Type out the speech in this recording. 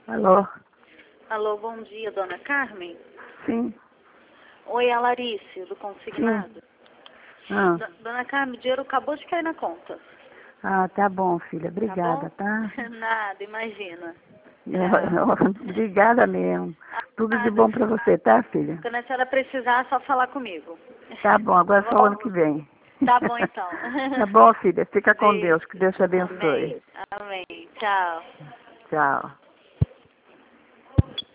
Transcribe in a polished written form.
Alô? Alô, bom dia, dona Carmen? Sim. Oi, é a Larice, do consignado. Ah, Dona Carmen, o dinheiro acabou de cair na conta. tá bom, filha. Obrigada, tá? Nada, imagina. Obrigada mesmo. Tudo de Nada. bom pra você, tá, filha? Quando a senhora precisar, é só falar comigo. Tá bom, agora Tá só o bom? ano que vem. Tá bom, então. Tá bom, filha. Fica com Beijo. Deus. Que Deus te abençoe. Amém. Amém. Tchau. Tchau.